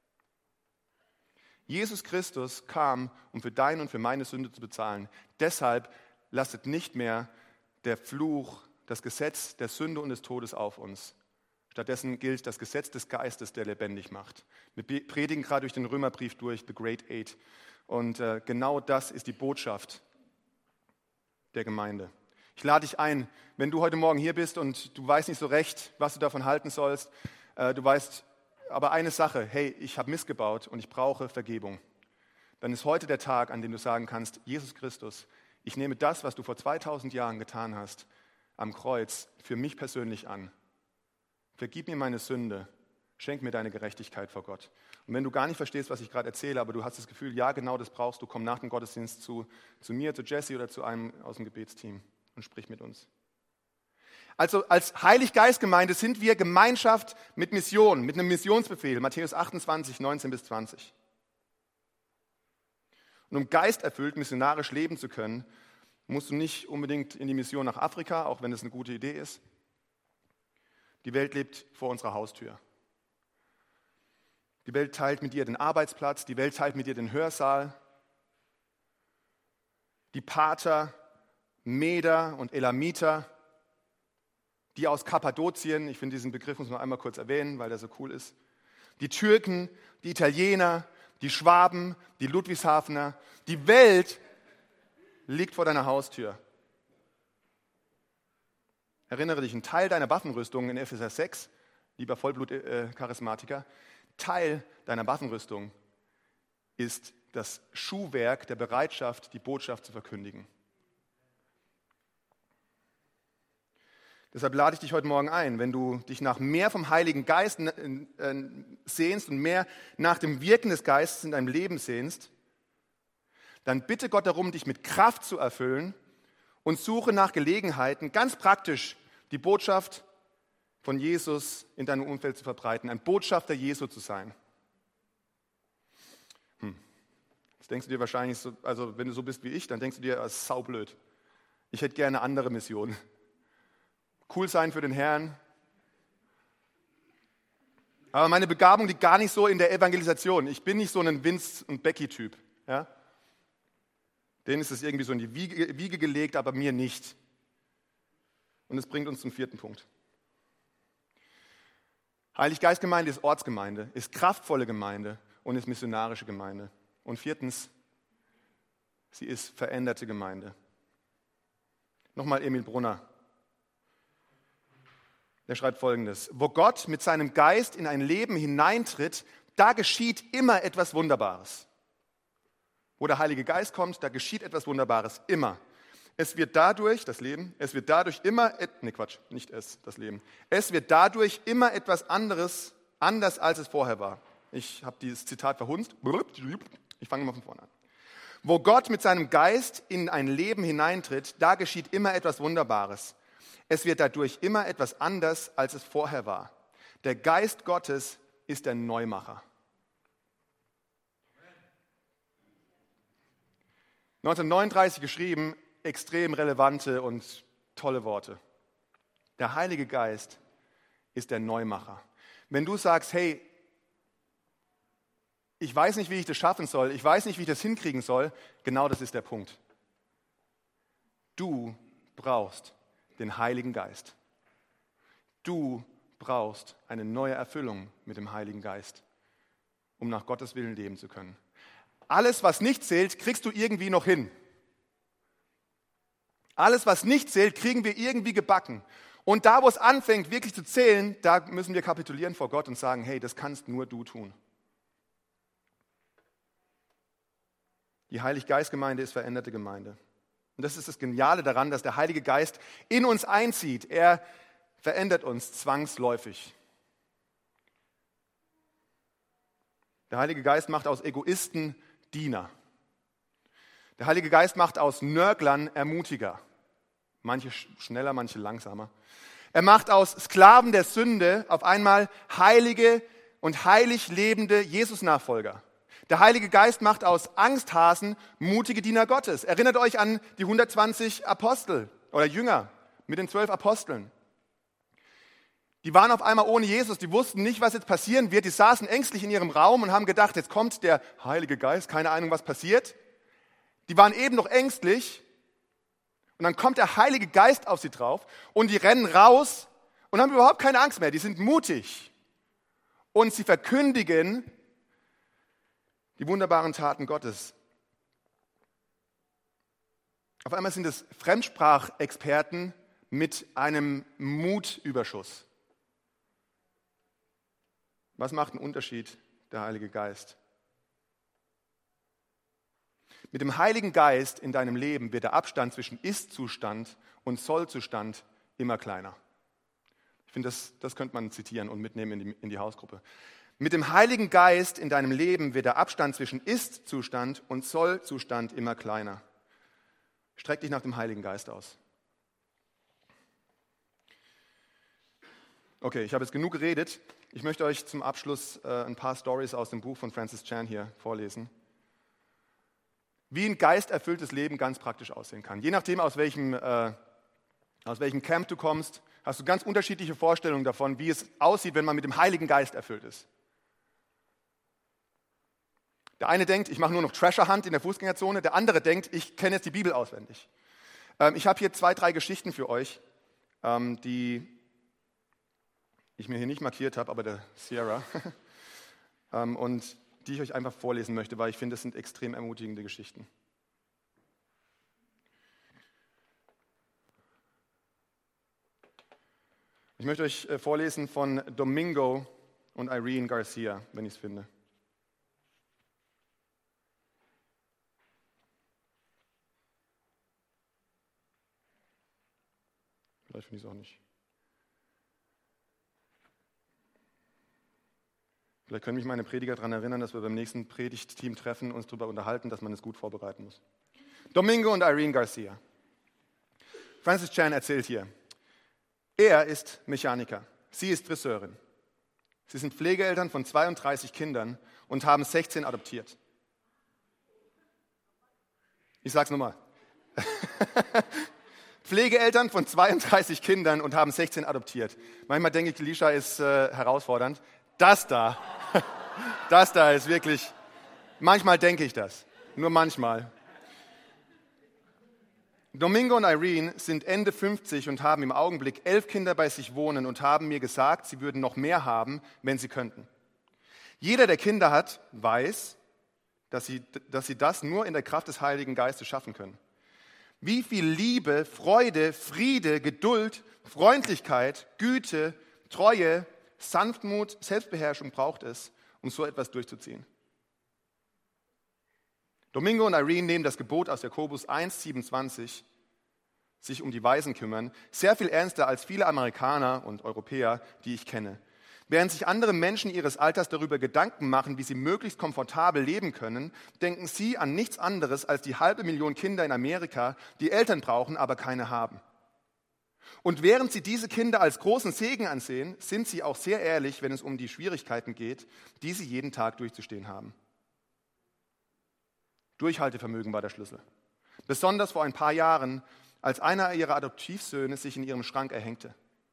Jesus Christus kam, um für deine und für meine Sünde zu bezahlen. Deshalb lastet nicht mehr der Fluch, das Gesetz der Sünde und des Todes auf uns. Stattdessen gilt das Gesetz des Geistes, der lebendig macht. Wir predigen gerade durch den Römerbrief durch, The Great Eight. Und äh, genau das ist die Botschaft der Gemeinde. Ich lade dich ein, wenn du heute Morgen hier bist und du weißt nicht so recht, was du davon halten sollst, äh, du weißt aber eine Sache, hey, ich habe missgebaut und ich brauche Vergebung. Dann ist heute der Tag, an dem du sagen kannst, Jesus Christus, ich nehme das, was du vor zweitausend Jahren getan hast, am Kreuz für mich persönlich an. Vergib mir meine Sünde, schenk mir deine Gerechtigkeit vor Gott. Und wenn du gar nicht verstehst, was ich gerade erzähle, aber du hast das Gefühl, ja, genau das brauchst du, komm nach dem Gottesdienst zu, zu mir, zu Jesse oder zu einem aus dem Gebetsteam und sprich mit uns. Also als Heiliggeistgemeinde sind wir Gemeinschaft mit Mission, mit einem Missionsbefehl, Matthäus achtundzwanzig, neunzehn bis zwanzig. Und um geisterfüllt missionarisch leben zu können, musst du nicht unbedingt in die Mission nach Afrika, auch wenn das eine gute Idee ist. Die Welt lebt vor unserer Haustür. Die Welt teilt mit dir den Arbeitsplatz, die Welt teilt mit dir den Hörsaal. Die Parther, Meder und Elamiter, die aus Kappadokien, ich finde diesen Begriff muss man einmal kurz erwähnen, weil der so cool ist. Die Türken, die Italiener, die Schwaben, die Ludwigshafener, die Welt liegt vor deiner Haustür. Erinnere dich, ein Teil deiner Waffenrüstung in Epheser sechs, lieber Vollblut-Charismatiker, Teil deiner Waffenrüstung ist das Schuhwerk der Bereitschaft, die Botschaft zu verkündigen. Deshalb lade ich dich heute Morgen ein, wenn du dich nach mehr vom Heiligen Geist sehnst und mehr nach dem Wirken des Geistes in deinem Leben sehnst, dann bitte Gott darum, dich mit Kraft zu erfüllen und suche nach Gelegenheiten, ganz praktisch die Botschaft von Jesus in deinem Umfeld zu verbreiten, ein Botschafter Jesu zu sein. Hm. Jetzt denkst du dir wahrscheinlich, so, also wenn du so bist wie ich, dann denkst du dir, das ist saublöd. Ich hätte gerne eine andere Mission. Cool sein für den Herrn. Aber meine Begabung liegt gar nicht so in der Evangelisation. Ich bin nicht so ein Vince- und Becky-Typ. Ja? Denen ist es irgendwie so in die Wiege, Wiege gelegt, aber mir nicht. Und es bringt uns zum vierten Punkt. Heiliggeistgemeinde ist Ortsgemeinde, ist kraftvolle Gemeinde und ist missionarische Gemeinde. Und viertens, sie ist veränderte Gemeinde. Nochmal Emil Brunner. Der schreibt Folgendes: Wo Gott mit seinem Geist in ein Leben hineintritt, da geschieht immer etwas Wunderbares. Wo der Heilige Geist kommt, da geschieht etwas Wunderbares, immer. Es wird dadurch, das Leben, es wird dadurch immer, ne Quatsch, nicht es, das Leben. Es wird dadurch immer etwas anderes, anders als es vorher war. Ich habe dieses Zitat verhunzt. Ich fange mal von vorne an. Wo Gott mit seinem Geist in ein Leben hineintritt, da geschieht immer etwas Wunderbares. Es wird dadurch immer etwas anders, als es vorher war. Der Geist Gottes ist der Neumacher. neunzehnhundertneununddreißig geschrieben, extrem relevante und tolle Worte. Der Heilige Geist ist der Neumacher. Wenn du sagst, hey, ich weiß nicht, wie ich das schaffen soll, ich weiß nicht, wie ich das hinkriegen soll, genau das ist der Punkt. Du brauchst den Heiligen Geist. Du brauchst eine neue Erfüllung mit dem Heiligen Geist, um nach Gottes Willen leben zu können. Alles, was nicht zählt, kriegst du irgendwie noch hin. Alles, was nicht zählt, kriegen wir irgendwie gebacken. Und da, wo es anfängt, wirklich zu zählen, da müssen wir kapitulieren vor Gott und sagen, hey, das kannst nur du tun. Die Heilig-Geist-Gemeinde ist veränderte Gemeinde. Und das ist das Geniale daran, dass der Heilige Geist in uns einzieht. Er verändert uns zwangsläufig. Der Heilige Geist macht aus Egoisten Diener. Der Heilige Geist macht aus Nörglern Ermutiger. Manche schneller, manche langsamer. Er macht aus Sklaven der Sünde auf einmal heilige und heilig lebende Jesus-Nachfolger. Der Heilige Geist macht aus Angsthasen mutige Diener Gottes. Erinnert euch an die hundertzwanzig Apostel oder Jünger mit den zwölf Aposteln. Die waren auf einmal ohne Jesus, die wussten nicht, was jetzt passieren wird. Die saßen ängstlich in ihrem Raum und haben gedacht, jetzt kommt der Heilige Geist, keine Ahnung, was passiert. Die waren eben noch ängstlich und dann kommt der Heilige Geist auf sie drauf und die rennen raus und haben überhaupt keine Angst mehr. Die sind mutig und sie verkündigen die wunderbaren Taten Gottes. Auf einmal sind es Fremdsprachexperten mit einem Mutüberschuss. Was macht einen Unterschied? Der Heilige Geist. Mit dem Heiligen Geist in deinem Leben wird der Abstand zwischen Ist-Zustand und Soll-Zustand immer kleiner. Ich finde, das, das könnte man zitieren und mitnehmen in die, in die Hausgruppe. Mit dem Heiligen Geist in deinem Leben wird der Abstand zwischen Ist-Zustand und Soll-Zustand immer kleiner. Streck dich nach dem Heiligen Geist aus. Okay, ich habe jetzt genug geredet. Ich möchte euch zum Abschluss äh, ein paar Storys aus dem Buch von Francis Chan hier vorlesen. Wie ein geisterfülltes Leben ganz praktisch aussehen kann. Je nachdem, aus welchem, äh, aus welchem Camp du kommst, hast du ganz unterschiedliche Vorstellungen davon, wie es aussieht, wenn man mit dem Heiligen Geist erfüllt ist. Der eine denkt, ich mache nur noch Treasure Hunt in der Fußgängerzone. Der andere denkt, ich kenne jetzt die Bibel auswendig. Ähm, ich habe hier zwei, drei Geschichten für euch, ähm, die ich mir hier nicht markiert habe, aber der Sierra. ähm, und die ich euch einfach vorlesen möchte, weil ich finde, es sind extrem ermutigende Geschichten. Ich möchte euch äh, vorlesen von Domingo und Irene Garcia, wenn ich es finde. Vielleicht finde ich es auch nicht. Vielleicht können mich meine Prediger daran erinnern, dass wir beim nächsten Predigtteam treffen, uns darüber unterhalten, dass man es gut vorbereiten muss. Domingo und Irene Garcia. Francis Chan erzählt hier, er ist Mechaniker, sie ist Friseurin. Sie sind Pflegeeltern von zweiunddreißig Kindern und haben sechzehn adoptiert. Ich sage es nochmal. Pflegeeltern von zweiunddreißig Kindern und haben sechzehn adoptiert. Manchmal denke ich, Lisha ist äh, herausfordernd. Das da, das da ist wirklich, manchmal denke ich das, nur manchmal. Domingo und Irene sind Ende fünfzig und haben im Augenblick elf Kinder bei sich wohnen und haben mir gesagt, sie würden noch mehr haben, wenn sie könnten. Jeder, der Kinder hat, weiß, dass sie, dass sie das nur in der Kraft des Heiligen Geistes schaffen können. Wie viel Liebe, Freude, Friede, Geduld, Freundlichkeit, Güte, Treue, Sanftmut, Selbstbeherrschung braucht es, um so etwas durchzuziehen. Domingo und Irene nehmen das Gebot aus Jakobus eins siebenundzwanzig, sich um die Waisen kümmern, sehr viel ernster als viele Amerikaner und Europäer, die ich kenne. Während sich andere Menschen ihres Alters darüber Gedanken machen, wie sie möglichst komfortabel leben können, denken sie an nichts anderes als die halbe Million Kinder in Amerika, die Eltern brauchen, aber keine haben. Und während sie diese Kinder als großen Segen ansehen, sind sie auch sehr ehrlich, wenn es um die Schwierigkeiten geht, die sie jeden Tag durchzustehen haben. Durchhaltevermögen war der Schlüssel. Besonders vor ein paar Jahren, als einer ihrer Adoptivsöhne sich in ihrem Schrank erhängte.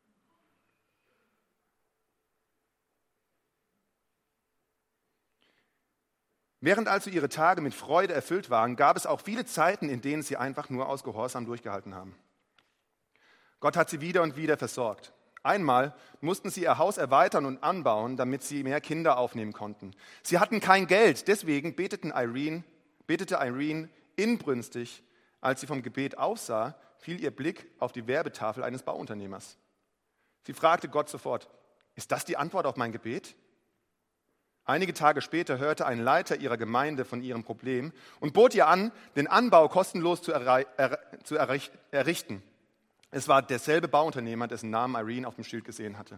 Während also ihre Tage mit Freude erfüllt waren, gab es auch viele Zeiten, in denen sie einfach nur aus Gehorsam durchgehalten haben. Gott hat sie wieder und wieder versorgt. Einmal mussten sie ihr Haus erweitern und anbauen, damit sie mehr Kinder aufnehmen konnten. Sie hatten kein Geld, deswegen beteten Irene, betete Irene inbrünstig. Als sie vom Gebet aufsah, fiel ihr Blick auf die Werbetafel eines Bauunternehmers. Sie fragte Gott sofort, ist das die Antwort auf mein Gebet? Einige Tage später hörte ein Leiter ihrer Gemeinde von ihrem Problem und bot ihr an, den Anbau kostenlos zu, errei- er- zu erricht- errichten. Es war derselbe Bauunternehmer, dessen Namen Irene auf dem Schild gesehen hatte.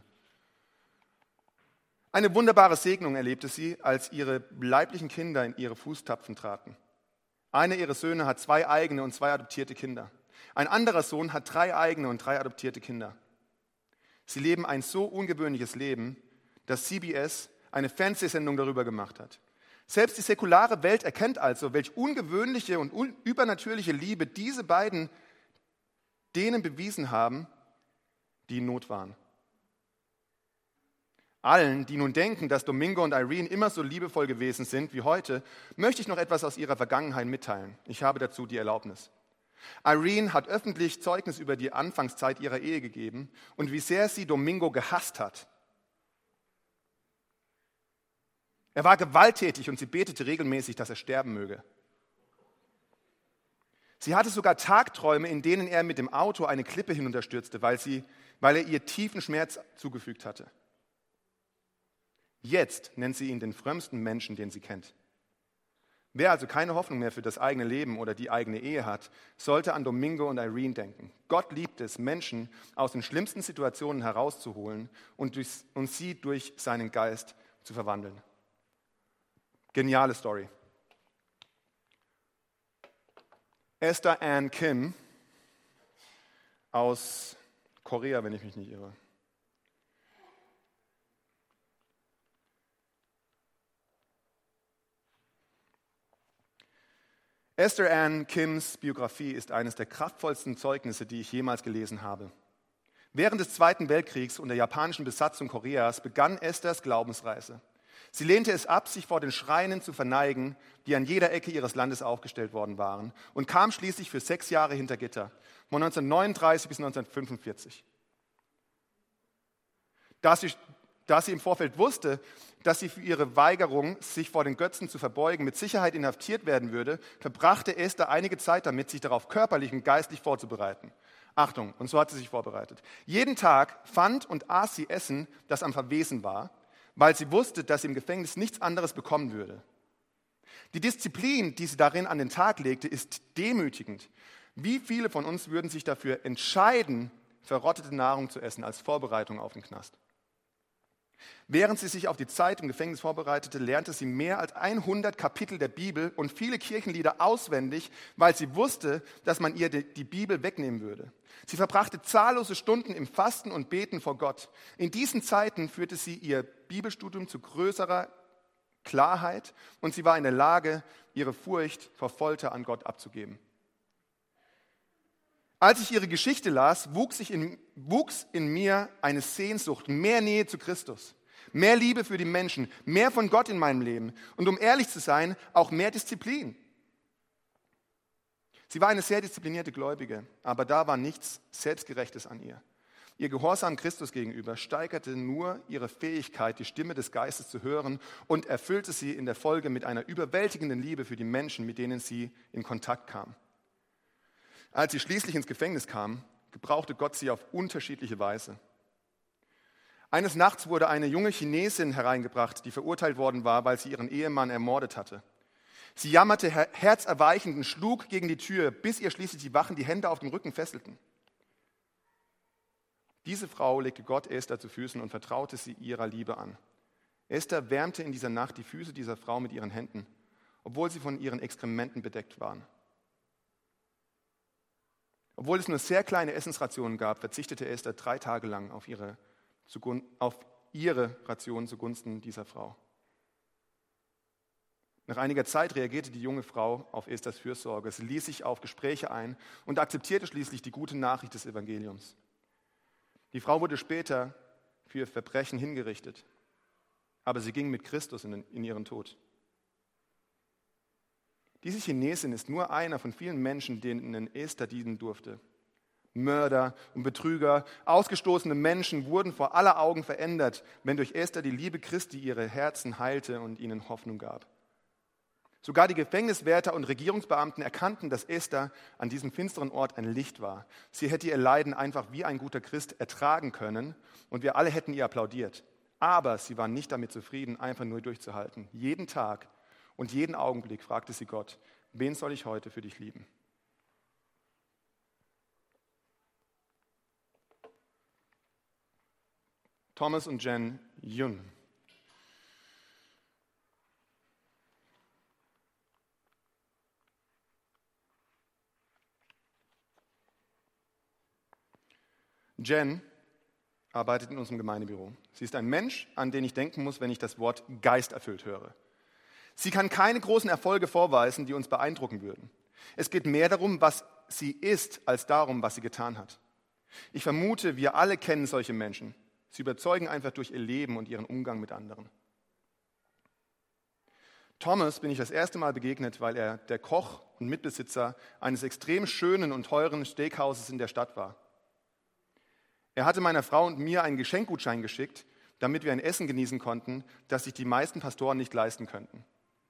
Eine wunderbare Segnung erlebte sie, als ihre leiblichen Kinder in ihre Fußtapfen traten. Einer ihrer Söhne hat zwei eigene und zwei adoptierte Kinder. Ein anderer Sohn hat drei eigene und drei adoptierte Kinder. Sie leben ein so ungewöhnliches Leben, dass C B S eine Fernsehsendung darüber gemacht hat. Selbst die säkulare Welt erkennt also, welche ungewöhnliche und un- übernatürliche Liebe diese beiden denen bewiesen haben, die in Not waren. Allen, die nun denken, dass Domingo und Irene immer so liebevoll gewesen sind wie heute, möchte ich noch etwas aus ihrer Vergangenheit mitteilen. Ich habe dazu die Erlaubnis. Irene hat öffentlich Zeugnis über die Anfangszeit ihrer Ehe gegeben und wie sehr sie Domingo gehasst hat. Er war gewalttätig und sie betete regelmäßig, dass er sterben möge. Sie hatte sogar Tagträume, in denen er mit dem Auto eine Klippe hinunterstürzte, weil, sie, weil er ihr tiefen Schmerz zugefügt hatte. Jetzt nennt sie ihn den frömmsten Menschen, den sie kennt. Wer also keine Hoffnung mehr für das eigene Leben oder die eigene Ehe hat, sollte an Domingo und Irene denken. Gott liebt es, Menschen aus den schlimmsten Situationen herauszuholen und, durch, und sie durch seinen Geist zu verwandeln. Geniale Story. Esther Ann Kim aus Korea, wenn ich mich nicht irre. Esther Ann Kims Biografie ist eines der kraftvollsten Zeugnisse, die ich jemals gelesen habe. Während des Zweiten Weltkriegs und der japanischen Besatzung Koreas begann Esthers Glaubensreise. Sie lehnte es ab, sich vor den Schreinen zu verneigen, die an jeder Ecke ihres Landes aufgestellt worden waren, und kam schließlich für sechs Jahre hinter Gitter, von neunzehnhundertneununddreißig bis neunzehnhundertfünfundvierzig. Da sie, da sie im Vorfeld wusste, dass sie für ihre Weigerung, sich vor den Götzen zu verbeugen, mit Sicherheit inhaftiert werden würde, verbrachte Esther einige Zeit damit, sich darauf körperlich und geistlich vorzubereiten. Achtung, und so hat sie sich vorbereitet. Jeden Tag fand und aß sie Essen, das am Verwesen war, weil sie wusste, dass sie im Gefängnis nichts anderes bekommen würde. Die Disziplin, die sie darin an den Tag legte, ist demütigend. Wie viele von uns würden sich dafür entscheiden, verrottete Nahrung zu essen als Vorbereitung auf den Knast? Während sie sich auf die Zeit im Gefängnis vorbereitete, lernte sie mehr als hundert Kapitel der Bibel und viele Kirchenlieder auswendig, weil sie wusste, dass man ihr die Bibel wegnehmen würde. Sie verbrachte zahllose Stunden im Fasten und Beten vor Gott. In diesen Zeiten führte sie ihr Bibelstudium zu größerer Klarheit und sie war in der Lage, ihre Furcht vor Folter an Gott abzugeben. Als ich ihre Geschichte las, wuchs, ich in, wuchs in mir eine Sehnsucht, mehr Nähe zu Christus, mehr Liebe für die Menschen, mehr von Gott in meinem Leben und um ehrlich zu sein, auch mehr Disziplin. Sie war eine sehr disziplinierte Gläubige, aber da war nichts Selbstgerechtes an ihr. Ihr Gehorsam Christus gegenüber steigerte nur ihre Fähigkeit, die Stimme des Geistes zu hören und erfüllte sie in der Folge mit einer überwältigenden Liebe für die Menschen, mit denen sie in Kontakt kam. Als sie schließlich ins Gefängnis kam, gebrauchte Gott sie auf unterschiedliche Weise. Eines Nachts wurde eine junge Chinesin hereingebracht, die verurteilt worden war, weil sie ihren Ehemann ermordet hatte. Sie jammerte herzerweichend und schlug gegen die Tür, bis ihr schließlich die Wachen die Hände auf dem Rücken fesselten. Diese Frau legte Gott Esther zu Füßen und vertraute sie ihrer Liebe an. Esther wärmte in dieser Nacht die Füße dieser Frau mit ihren Händen, obwohl sie von ihren Exkrementen bedeckt waren. Obwohl es nur sehr kleine Essensrationen gab, verzichtete Esther drei Tage lang auf ihre, auf ihre Rationen zugunsten dieser Frau. Nach einiger Zeit reagierte die junge Frau auf Esthers Fürsorge. Sie ließ sich auf Gespräche ein und akzeptierte schließlich die gute Nachricht des Evangeliums. Die Frau wurde später für ihr Verbrechen hingerichtet, aber sie ging mit Christus in, in ihren Tod. Diese Chinesin ist nur einer von vielen Menschen, denen Esther dienen durfte. Mörder und Betrüger, ausgestoßene Menschen wurden vor aller Augen verändert, wenn durch Esther die Liebe Christi ihre Herzen heilte und ihnen Hoffnung gab. Sogar die Gefängniswärter und Regierungsbeamten erkannten, dass Esther an diesem finsteren Ort ein Licht war. Sie hätte ihr Leiden einfach wie ein guter Christ ertragen können und wir alle hätten ihr applaudiert. Aber sie war nicht damit zufrieden, einfach nur durchzuhalten. Jeden Tag und jeden Augenblick fragte sie Gott, wen soll ich heute für dich lieben? Thomas und Jen Yun. Jen arbeitet in unserem Gemeindebüro. Sie ist ein Mensch, an den ich denken muss, wenn ich das Wort geisterfüllt höre. Sie kann keine großen Erfolge vorweisen, die uns beeindrucken würden. Es geht mehr darum, was sie ist, als darum, was sie getan hat. Ich vermute, wir alle kennen solche Menschen. Sie überzeugen einfach durch ihr Leben und ihren Umgang mit anderen. Thomas bin ich das erste Mal begegnet, weil er der Koch und Mitbesitzer eines extrem schönen und teuren Steakhauses in der Stadt war. Er hatte meiner Frau und mir einen Geschenkgutschein geschickt, damit wir ein Essen genießen konnten, das sich die meisten Pastoren nicht leisten könnten.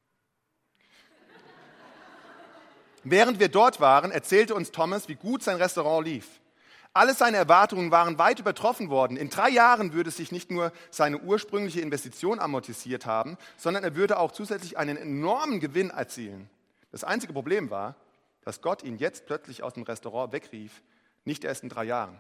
Während wir dort waren, erzählte uns Thomas, wie gut sein Restaurant lief. Alle seine Erwartungen waren weit übertroffen worden. In drei Jahren würde sich nicht nur seine ursprüngliche Investition amortisiert haben, sondern er würde auch zusätzlich einen enormen Gewinn erzielen. Das einzige Problem war, dass Gott ihn jetzt plötzlich aus dem Restaurant wegrief, nicht erst in drei Jahren.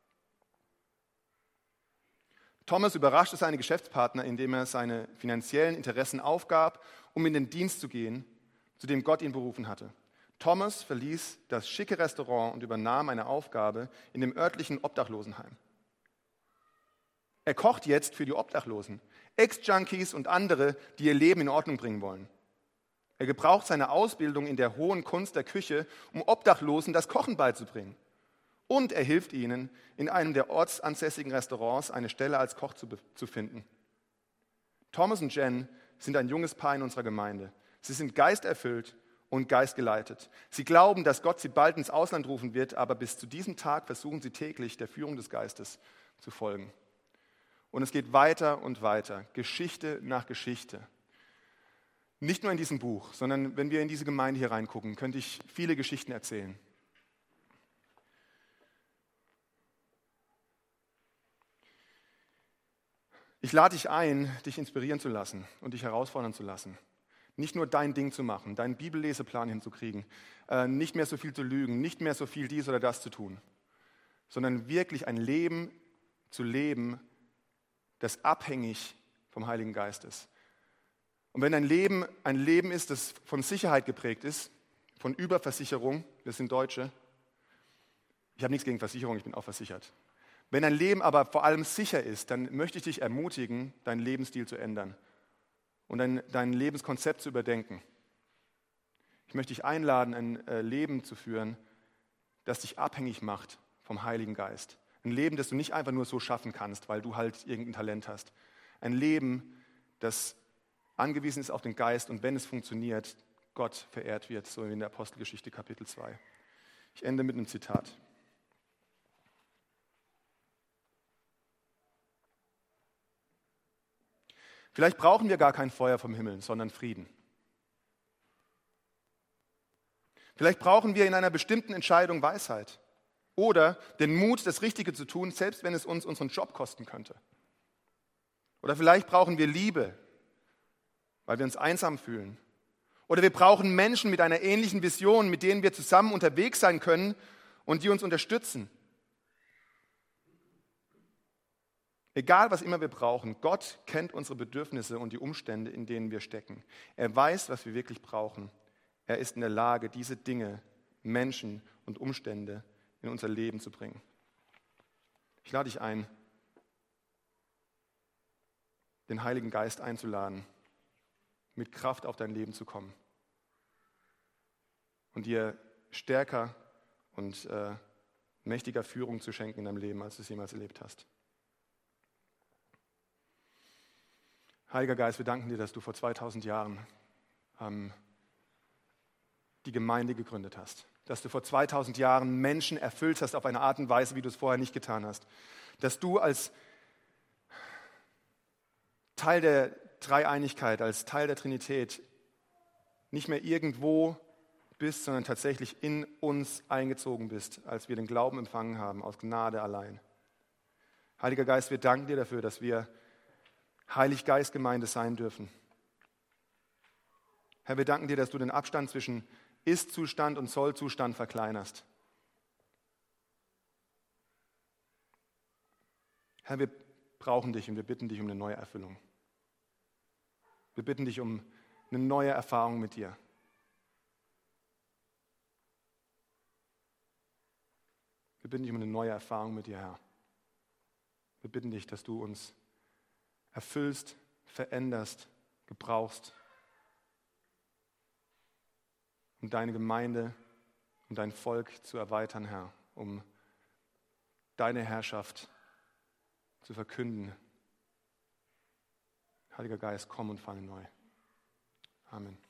Thomas überraschte seine Geschäftspartner, indem er seine finanziellen Interessen aufgab, um in den Dienst zu gehen, zu dem Gott ihn berufen hatte. Thomas verließ das schicke Restaurant und übernahm eine Aufgabe in dem örtlichen Obdachlosenheim. Er kocht jetzt für die Obdachlosen, Ex-Junkies und andere, die ihr Leben in Ordnung bringen wollen. Er gebraucht seine Ausbildung in der hohen Kunst der Küche, um Obdachlosen das Kochen beizubringen. Und er hilft ihnen, in einem der ortsansässigen Restaurants eine Stelle als Koch zu, zu finden. Thomas und Jen sind ein junges Paar in unserer Gemeinde. Sie sind geisterfüllt und geistgeleitet. Sie glauben, dass Gott sie bald ins Ausland rufen wird, aber bis zu diesem Tag versuchen sie täglich, der Führung des Geistes zu folgen. Und es geht weiter und weiter, Geschichte nach Geschichte. Nicht nur in diesem Buch, sondern wenn wir in diese Gemeinde hier reingucken, könnte ich viele Geschichten erzählen. Ich lade dich ein, dich inspirieren zu lassen und dich herausfordern zu lassen. Nicht nur dein Ding zu machen, deinen Bibelleseplan hinzukriegen, äh, nicht mehr so viel zu lügen, nicht mehr so viel dies oder das zu tun, sondern wirklich ein Leben zu leben, das abhängig vom Heiligen Geist ist. Und wenn dein Leben ein Leben ist, das von Sicherheit geprägt ist, von Überversicherung, wir sind Deutsche, ich habe nichts gegen Versicherung, ich bin auch versichert. Wenn dein Leben aber vor allem sicher ist, dann möchte ich dich ermutigen, deinen Lebensstil zu ändern und dein, dein Lebenskonzept zu überdenken. Ich möchte dich einladen, ein äh, Leben zu führen, das dich abhängig macht vom Heiligen Geist. Ein Leben, das du nicht einfach nur so schaffen kannst, weil du halt irgendein Talent hast. Ein Leben, das angewiesen ist auf den Geist und wenn es funktioniert, Gott verehrt wird, so wie in der Apostelgeschichte Kapitel zwei. Ich ende mit einem Zitat. Vielleicht brauchen wir gar kein Feuer vom Himmel, sondern Frieden. Vielleicht brauchen wir in einer bestimmten Entscheidung Weisheit oder den Mut, das Richtige zu tun, selbst wenn es uns unseren Job kosten könnte. Oder vielleicht brauchen wir Liebe, weil wir uns einsam fühlen. Oder wir brauchen Menschen mit einer ähnlichen Vision, mit denen wir zusammen unterwegs sein können und die uns unterstützen. Egal, was immer wir brauchen, Gott kennt unsere Bedürfnisse und die Umstände, in denen wir stecken. Er weiß, was wir wirklich brauchen. Er ist in der Lage, diese Dinge, Menschen und Umstände in unser Leben zu bringen. Ich lade dich ein, den Heiligen Geist einzuladen, mit Kraft auf dein Leben zu kommen und dir stärker und äh, mächtiger Führung zu schenken in deinem Leben, als du es jemals erlebt hast. Heiliger Geist, wir danken dir, dass du vor zweitausend Jahren ähm, die Gemeinde gegründet hast. Dass du vor zweitausend Jahren Menschen erfüllt hast auf eine Art und Weise, wie du es vorher nicht getan hast. Dass du als Teil der Dreieinigkeit, als Teil der Trinität nicht mehr irgendwo bist, sondern tatsächlich in uns eingezogen bist, als wir den Glauben empfangen haben, aus Gnade allein. Heiliger Geist, wir danken dir dafür, dass wir Heilig-Geist-Gemeinde sein dürfen. Herr, wir danken dir, dass du den Abstand zwischen Ist-Zustand und Soll-Zustand verkleinerst. Herr, wir brauchen dich und wir bitten dich um eine neue Erfüllung. Wir bitten dich um eine neue Erfahrung mit dir. Wir bitten dich um eine neue Erfahrung mit dir, Herr. Wir bitten dich, dass du uns erfüllst, veränderst, gebrauchst, um deine Gemeinde und dein Volk zu erweitern, Herr, um deine Herrschaft zu verkünden. Heiliger Geist, komm und falle neu. Amen.